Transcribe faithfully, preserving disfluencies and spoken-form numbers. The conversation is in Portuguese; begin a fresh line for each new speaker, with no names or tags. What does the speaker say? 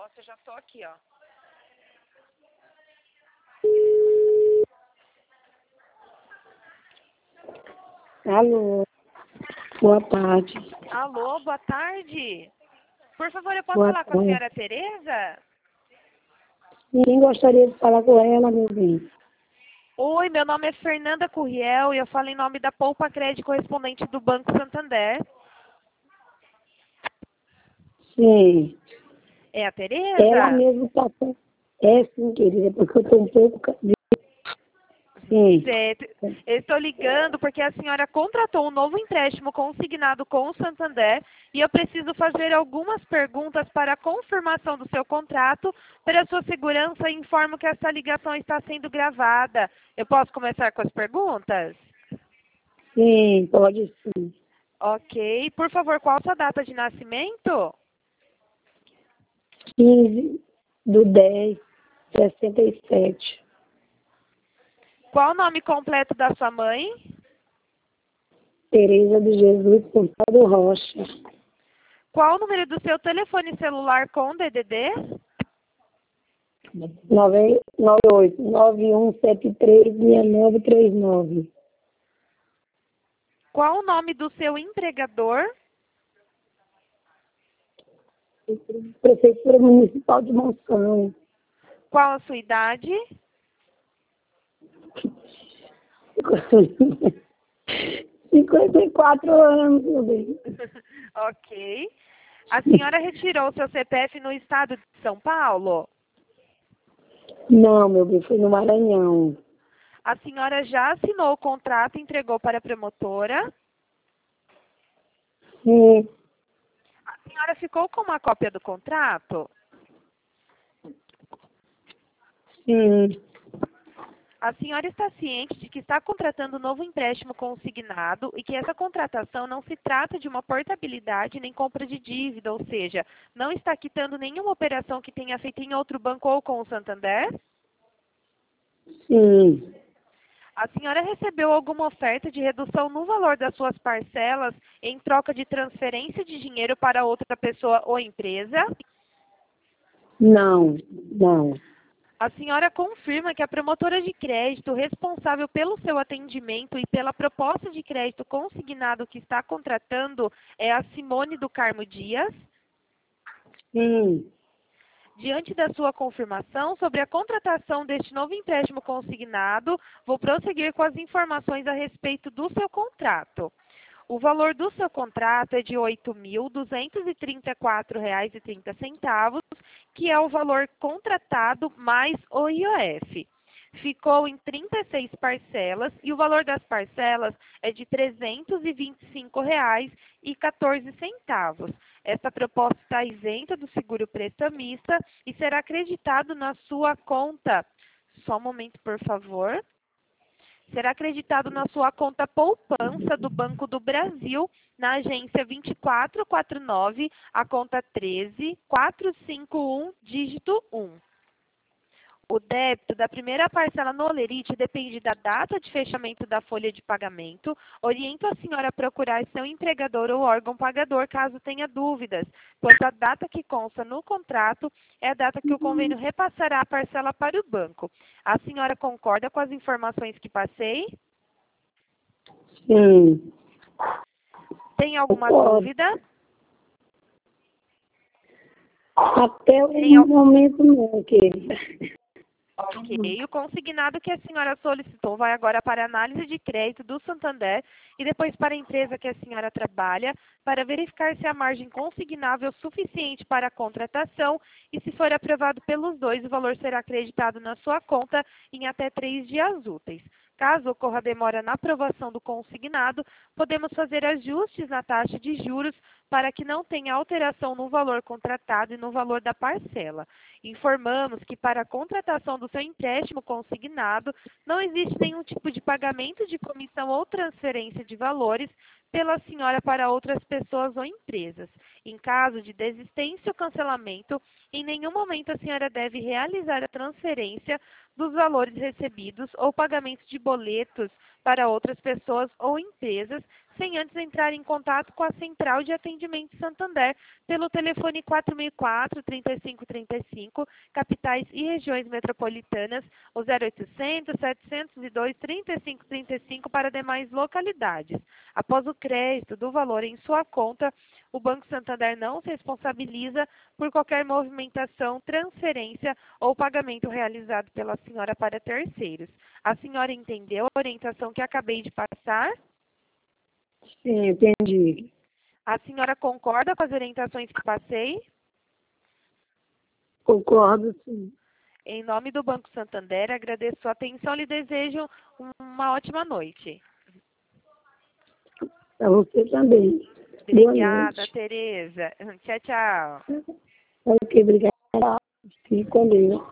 Nossa, eu já tô aqui, ó.
Alô, boa tarde.
Alô, boa tarde. Por favor, eu posso
Boa
falar com a
tarde.
senhora Tereza?
Quem gostaria de falar com ela, meu bem?
Oi, meu nome é Fernanda Curriel e eu falo em nome da Poupa Crédito correspondente do Banco Santander.
Sim,
É a
ela
Tereza?
mesmo passou. É sim, querida, porque eu estou um pouco... ca- Sim,
Certo. Eu estou ligando porque a senhora contratou um novo empréstimo consignado com o Santander e eu preciso fazer algumas perguntas para a confirmação do seu contrato. Para a sua segurança, informo que essa ligação está sendo gravada. Eu posso começar com as perguntas?
sim, pode sim.
Ok. Por favor, qual a sua data de nascimento?
quinze do dez, sessenta e sete.
Qual o nome completo da sua mãe?
Tereza de Jesus Portado Rocha.
Qual o número do seu telefone celular com D D D?
nove oito nove um sete três seis nove três nove.
Qual o nome do seu empregador?
Prefeitura Municipal de Monção.
Qual a sua idade?
cinquenta e quatro anos, meu bem.
Ok. A senhora retirou seu C P F no estado de São Paulo?
Não, meu bem, foi no Maranhão.
A senhora já assinou o contrato e entregou para a promotora?
Sim,
A senhora ficou com uma cópia do contrato?
sim,
A senhora está ciente de que está contratando um novo empréstimo consignado e que essa contratação não se trata de uma portabilidade nem compra de dívida, ou seja, não está quitando nenhuma operação que tenha feito em outro banco ou com o Santander?
sim.
A senhora recebeu alguma oferta de redução no valor das suas parcelas em troca de transferência de dinheiro para outra pessoa ou empresa?
Não, não.
A senhora confirma que a promotora de crédito responsável pelo seu atendimento e pela proposta de crédito consignado que está contratando é a Simone do Carmo Dias?
Sim,
Diante da sua confirmação sobre a contratação deste novo empréstimo consignado, vou prosseguir com as informações a respeito do seu contrato. O valor do seu contrato é de oito mil duzentos e trinta e quatro reais e trinta centavos, que é o valor contratado mais o I O F. Ficou em trinta e seis parcelas e o valor das parcelas é de trezentos e vinte e cinco reais e quatorze centavos. Esta proposta está isenta do seguro prestamista e será acreditado na sua conta. Só um momento, por favor. Será acreditado na sua conta poupança do Banco do Brasil, na agência vinte e quatro quarenta e nove, a conta treze quatrocentos e cinquenta e um, dígito um. O débito da primeira parcela no Olerite depende da data de fechamento da folha de pagamento. Oriento a senhora a procurar seu empregador ou órgão pagador caso tenha dúvidas, pois a data que consta no contrato é a data que o convênio repassará a parcela para o banco. A senhora concorda com as informações que passei?
sim.
Tem alguma
Concordo.
dúvida?
Até
Tem,
o momento não, querida.
Ok, o consignado que a senhora solicitou vai agora para a análise de crédito do Santander e depois para a empresa que a senhora trabalha para verificar se a margem consignável é suficiente para a contratação e se for aprovado pelos dois, o valor será acreditado na sua conta em até três dias úteis. Caso ocorra demora na aprovação do consignado, podemos fazer ajustes na taxa de juros para que não tenha alteração no valor contratado e no valor da parcela. Informamos que para a contratação do seu empréstimo consignado, não existe nenhum tipo de pagamento de comissão ou transferência de valores pela senhora para outras pessoas ou empresas. Em caso de desistência ou cancelamento, em nenhum momento a senhora deve realizar a transferência dos valores recebidos ou pagamento de boletos para outras pessoas ou empresas, sem antes entrar em contato com a Central de Atendimento Santander pelo telefone quatro mil e quatro, trinta e cinco trinta e cinco, capitais e regiões metropolitanas, ou zero oitocentos, setecentos e dois, trinta e cinco trinta e cinco para demais localidades. Após o crédito do valor em sua conta, o Banco Santander não se responsabiliza por qualquer movimentação, transferência ou pagamento realizado pela senhora para terceiros. A senhora entendeu a orientação que acabei de passar?
Sim, entendi.
A senhora concorda com as orientações que passei?
Concordo, sim.
Em nome do Banco Santander, agradeço sua atenção e lhe desejo uma ótima noite.
Para você também.
Obrigada, Tereza. Tchau, tchau.
Ok, obrigada. Fique com Deus.